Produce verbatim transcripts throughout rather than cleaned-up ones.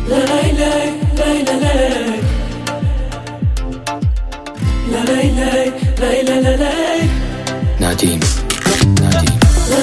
ندیم ندیم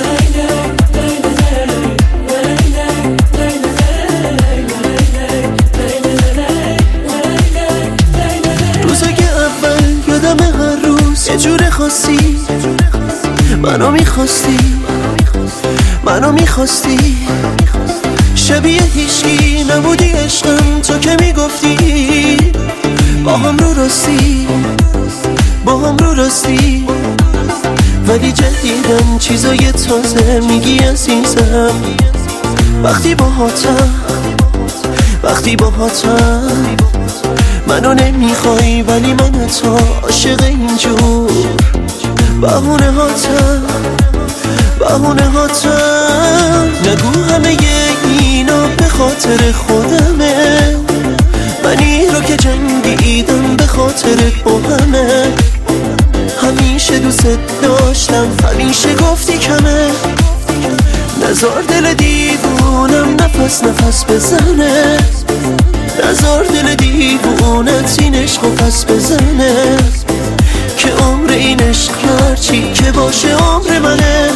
روزای اول یادم هر روز یه جور خاصی منو میخواستی منو میخواستی شبیه هیچکی نبودی عشقم تو که میگفتی با هم رو راستی با هم رو راستی ولی جدیدم چیزای تازه میگی عزیزم وقتی باهاتم وقتی باهاتم منو نمیخوای ولی من تو عاشق اینجور بهونه هاتم بهونه هاتم نگو همه اینا به خاطر خودمه منی رو که جنگیدم به خاطرت با همه همیشه دوست داشتم همیشه گفتی کمه نزار دل دیوونم نفس نفس بزنه نزار دل دیوونت این عشق و پس بزنه که عمر این عشق هرچی که باشه عمر منه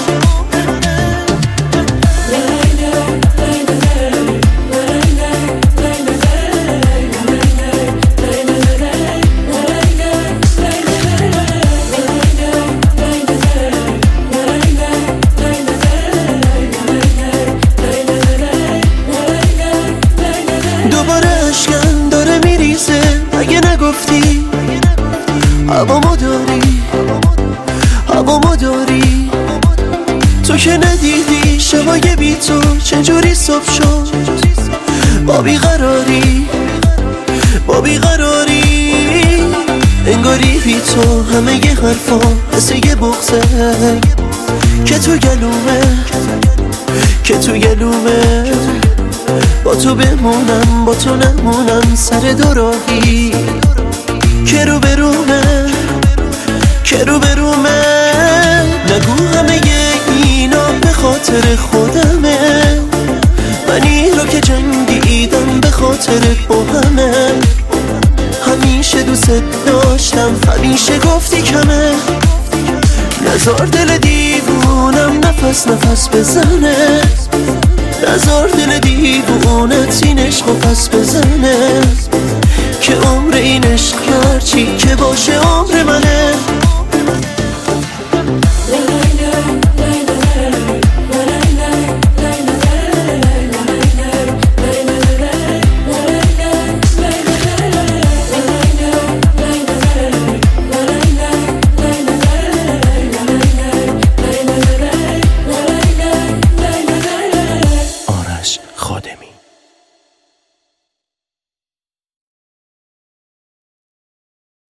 دوباره اشکم داره میریزه اگه نگفتی هوامو داری هوامو داری تو که ندیدی شبای بی تو چجوری صبح شد با بیقراری با بیقراری انگاری بی تو همه ی حرفا مثل یه بغضه که تو گلومه که تو گلومه با تو بمونم با تو نمونم سر دو راهی که رو برومه که رو برومه نگو همه اینا به خاطر خودمه منی رو که جنگیدم به خاطرت با همه همیشه دوست داشتم همیشه گفتی کمه نزار دل دیوونم نفس نفس بزنه نزار دل دیوونت این عشق و پس بزنه که عمر این عشق هرچی که باشه عمر منه